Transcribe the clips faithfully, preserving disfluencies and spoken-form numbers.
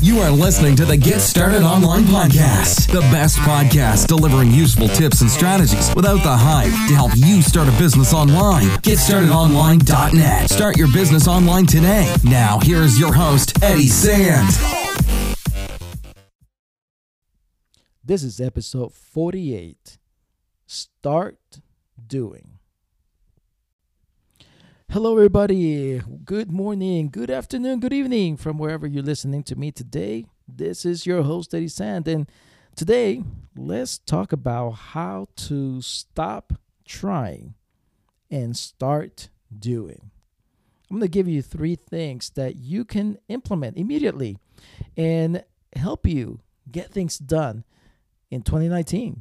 You are listening to the Get Started Online podcast, the best podcast delivering useful tips and strategies without the hype to help you start a business online. get started online dot net. Start your business online today. Now, here is your host, Eddie Sand. This is episode forty-eight. Start doing. Hello, everybody. Good morning, good afternoon, good evening from wherever you're listening to me today. This is your host, Eddie Sand. And today, let's talk about how to stop trying and start doing. I'm going to give you three things that you can implement immediately and help you get things done in twenty nineteen.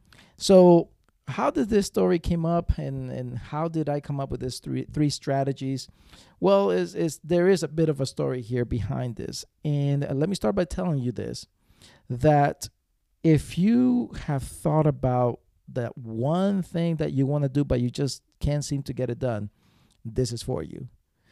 So how did this story came up, and, and how did I come up with this three three strategies? Well, is is there is a bit of a story here behind this. And let me start by telling you this, that if you have thought about that one thing that you want to do, but you just can't seem to get it done, this is for you.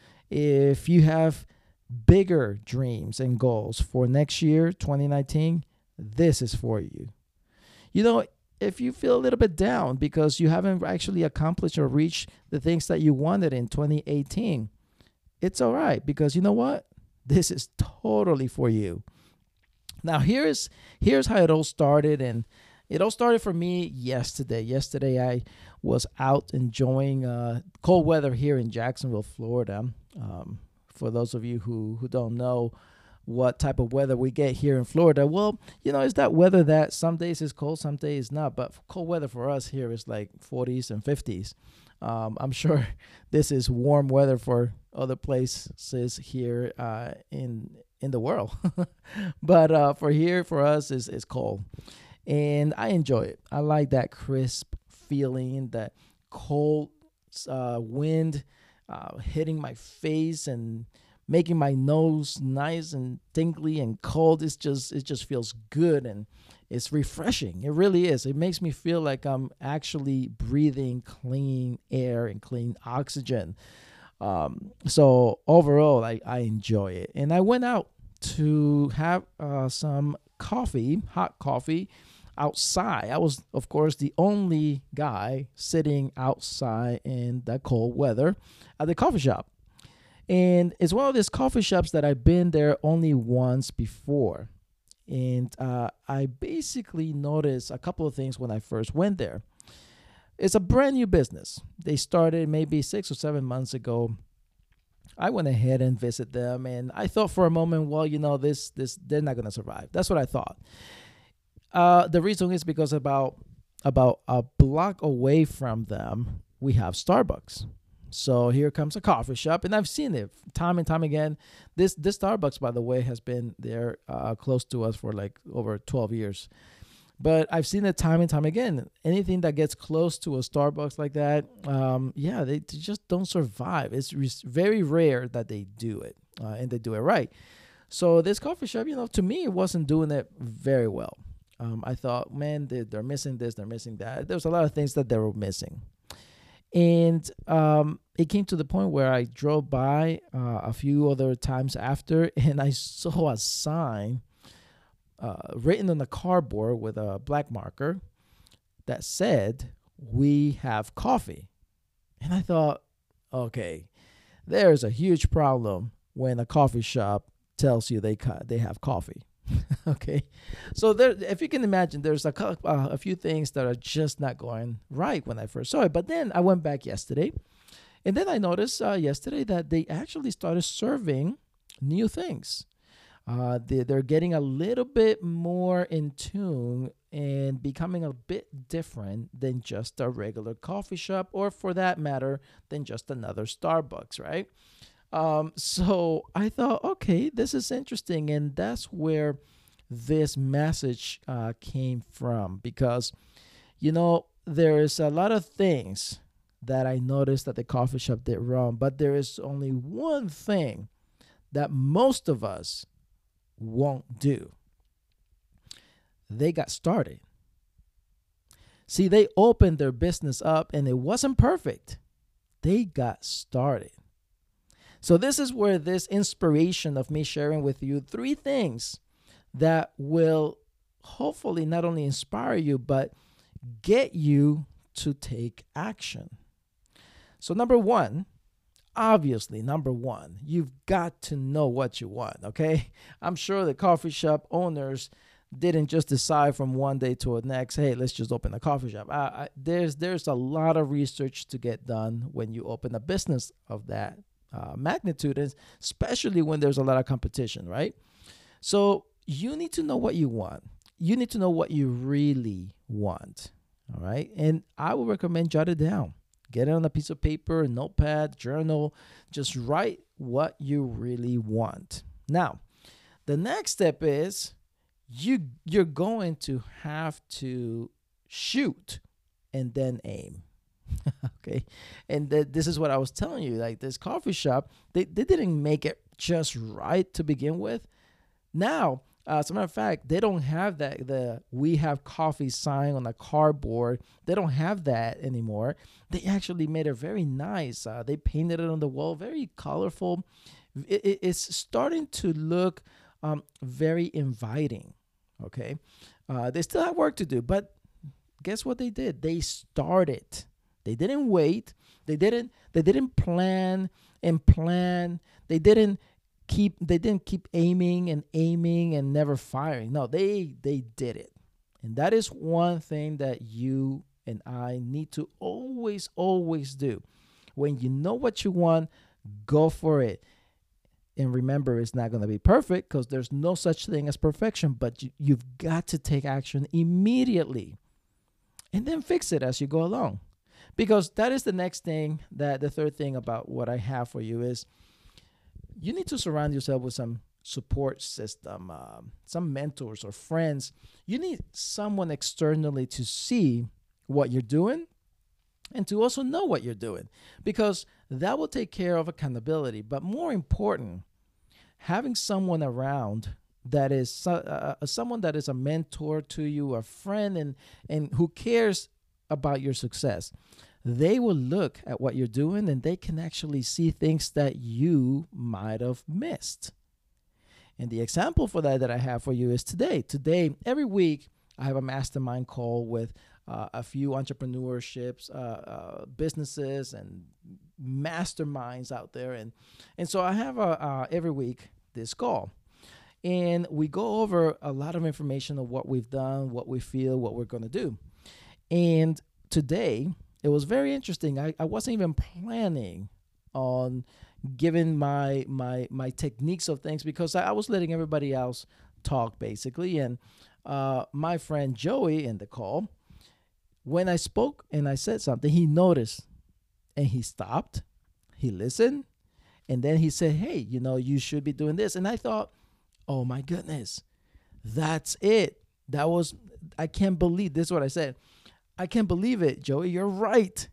If you have bigger dreams and goals for next year, twenty nineteen, this is for you. You know, if you feel a little bit down because you haven't actually accomplished or reached the things that you wanted in twenty eighteen, it's all right, because you know what? This is totally for you. Now, here's here's how it all started, and it all started for me yesterday. Yesterday, I was out enjoying uh, cold weather here in Jacksonville, Florida. Um, for those of you who, who don't know what type of weather we get here in Florida, well, you know, it's that weather that some days is cold, some days not. But cold weather for us here is like forties and fifties. Um, I'm sure this is warm weather for other places here uh, in in the world. But uh, for here, for us, is is cold. And I enjoy it. I like that crisp feeling, that cold uh, wind uh, hitting my face and making my nose nice and tingly and cold. It's just, it just feels good, and it's refreshing. It really is. It makes me feel like I'm actually breathing clean air and clean oxygen. Um, so overall, I, I enjoy it. And I went out to have uh, some coffee, hot coffee, outside. I was, of course, the only guy sitting outside in that cold weather at the coffee shop. And it's one of these coffee shops that I've been there only once before. And uh, I basically noticed a couple of things when I first went there. It's a brand new business. They started maybe six or seven months ago. I went ahead and visited them, and I thought for a moment, well, you know, this, this, they're not going to survive. That's what I thought. Uh, the reason is because about, about a block away from them, we have Starbucks. So here comes a coffee shop, and I've seen it time and time again. This this Starbucks, by the way, has been there uh, close to us for like over twelve years. But I've seen it time and time again. Anything that gets close to a Starbucks like that, um, yeah, they, they just don't survive. It's re- very rare that they do it, uh, and they do it right. So this coffee shop, you know, to me, it wasn't doing it very well. Um, I thought, man, they, they're missing this, they're missing that. There's a lot of things that they were missing. And um, it came to the point where I drove by uh, a few other times after, and I saw a sign uh, written on the cardboard with a black marker that said, "We have coffee." And I thought, okay, there's a huge problem when a coffee shop tells you they ca- they have coffee. Okay, so there, if you can imagine, there's a uh, a few things that are just not going right when I first saw it. But then I went back yesterday, and then I noticed uh, yesterday that they actually started serving new things. Uh, they, they're getting a little bit more in tune and becoming a bit different than just a regular coffee shop, or for that matter, than just another Starbucks, right? Um, so I thought, okay, this is interesting. And that's where this message uh, came from, because, you know, there's a lot of things that I noticed that the coffee shop did wrong, but there is only one thing that most of us won't do. They got started. See, they opened their business up and it wasn't perfect. They got started. So this is where this inspiration of me sharing with you three things that will hopefully not only inspire you, but get you to take action. So number one, obviously, number one, you've got to know what you want, okay? I'm sure the coffee shop owners didn't just decide from one day to the next, hey, let's just open a coffee shop. I, I, there's there's a lot of research to get done when you open a business of that uh, magnitude, especially when there's a lot of competition, right? So you need to know what you want. You need to know what you really want, all right? And I would recommend jot it down. Get it on a piece of paper, a notepad, journal. Just write what you really want. Now, the next step is you, you're going to have to shoot and then aim. Okay? And th- this is what I was telling you. Like this coffee shop, they, they didn't make it just right to begin with. Now, Uh, as a matter of fact, they don't have that, the "we have coffee" sign on a cardboard. They don't have that anymore. They actually made it very nice. Uh, they painted it on the wall, very colorful. It, it, it's starting to look um, very inviting, okay? Uh, they still have work to do, but guess what they did? They started. They didn't wait. They didn't, they didn't plan and plan. They didn't keep they didn't keep aiming and aiming and never firing. No, they they did it. And that is one thing that you and I need to always always do. When you know what you want, go for it. And remember, it's not going to be perfect because there's no such thing as perfection, but you, you've got to take action immediately and then fix it as you go along. Because that is the next thing, that the third thing about what I have for you is you need to surround yourself with some support system, um, some mentors or friends. You need someone externally to see what you're doing and to also know what you're doing, because that will take care of accountability. But more important, having someone around that is uh, uh, someone that is a mentor to you, a friend, and and who cares about your success. They will look at what you're doing and they can actually see things that you might have missed. And the example for that that I have for you is today. Today, every week, I have a mastermind call with uh, a few entrepreneurships, uh, uh, businesses, and masterminds out there. And, and so I have a, uh, every week this call. And we go over a lot of information of what we've done, what we feel, what we're going to do. And today, it was very interesting. I, I wasn't even planning on giving my my my techniques of things because I, I was letting everybody else talk, basically. And uh, my friend Joey in the call, when I spoke and I said something, he noticed and he stopped. He listened. And then he said, hey, you know, you should be doing this. And I thought, oh, my goodness, that's it. That was, I can't believe this is what I said. I can't believe it, Joey. You're right.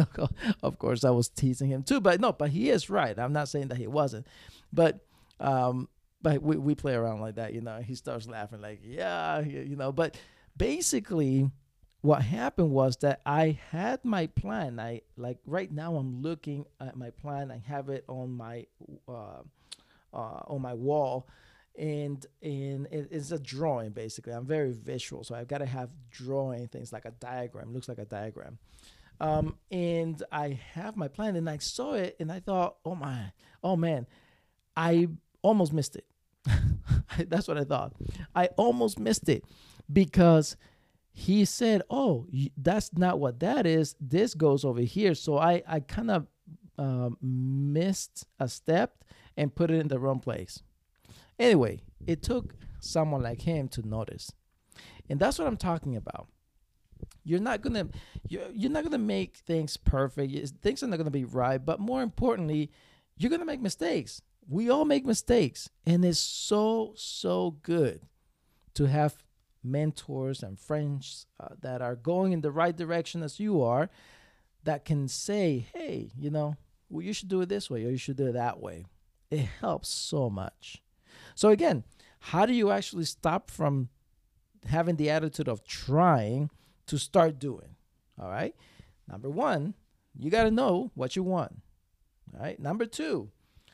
Of course, I was teasing him too, but no, but he is right. I'm not saying that he wasn't, but um, but we, we play around like that, you know. He starts laughing like, yeah, you know. But basically, what happened was that I had my plan. I like right now I'm looking at my plan. I have it on my uh, uh, on my wall. And and it, it's a drawing, basically. I'm very visual, so I've got to have drawing things like a diagram. It looks like a diagram. Um, and I have my plan, and I saw it, and I thought, oh, my, oh, man, I almost missed it. That's what I thought. I almost missed it because he said, oh, that's not what that is. This goes over here. So I, I kind of um, missed a step and put it in the wrong place. Anyway, it took someone like him to notice. And that's what I'm talking about. You're not going to you're, you're not going to make things perfect. Things are not going to be right, but more importantly, you're going to make mistakes. We all make mistakes, and it's so so good to have mentors and friends uh, that are going in the right direction as you are, that can say, "Hey, you know, well, you should do it this way or you should do it that way." It helps so much. So again, how do you actually stop from having the attitude of trying to start doing? All right. Number one, you got to know what you want. All right. Number two,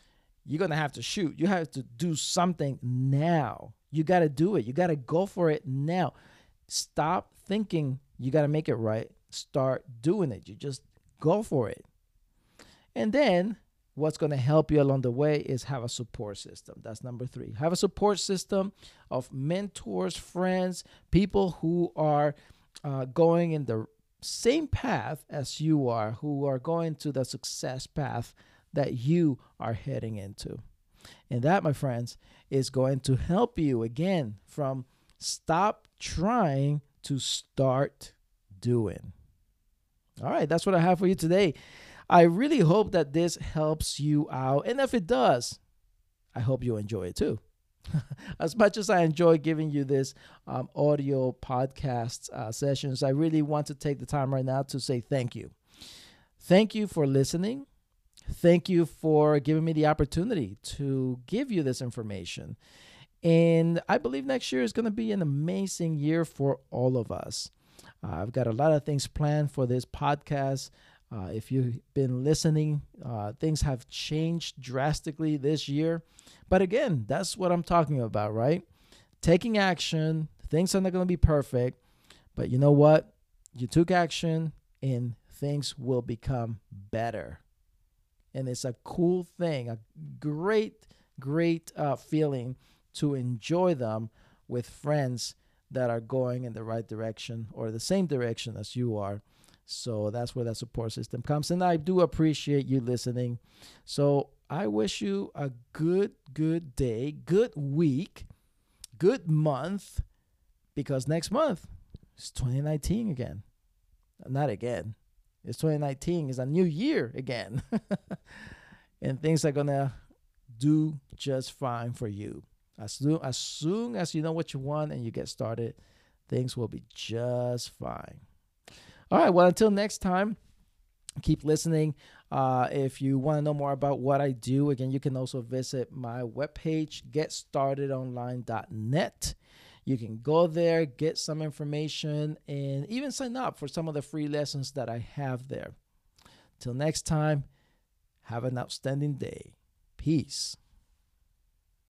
you're going to have to shoot. You have to do something now. You got to do it. You got to go for it now. Stop thinking you got to make it right. Start doing it. You just go for it. And then what's going to help you along the way is have a support system. That's number three. Have a support system of mentors, friends, people who are uh, going in the same path as you are, who are going to the success path that you are heading into. And that, my friends, is going to help you again from stop trying to start doing. All right, that's what I have for you today. I really hope that this helps you out. And if it does, I hope you enjoy it too. As much as I enjoy giving you this um, audio podcast uh, sessions, I really want to take the time right now to say thank you. Thank you for listening. Thank you for giving me the opportunity to give you this information. And I believe next year is going to be an amazing year for all of us. Uh, I've got a lot of things planned for this podcast. Uh, if you've been listening, uh, things have changed drastically this year. But again, that's what I'm talking about, right? Taking action. Things are not going to be perfect. But you know what? You took action and things will become better. And it's a cool thing, a great, great uh, feeling to enjoy them with friends that are going in the right direction or the same direction as you are. So that's where that support system comes. And I do appreciate you listening. So I wish you a good, good day, good week, good month, because next month is twenty nineteen again. Not again. It's twenty nineteen. It's a new year again. And things are going to do just fine for you. As soon, as soon as you know what you want and you get started, things will be just fine. All right, well, until next time, keep listening. Uh, if you want to know more about what I do, again, you can also visit my webpage, get started online dot net. You can go there, get some information, and even sign up for some of the free lessons that I have there. Till next time, have an outstanding day. Peace.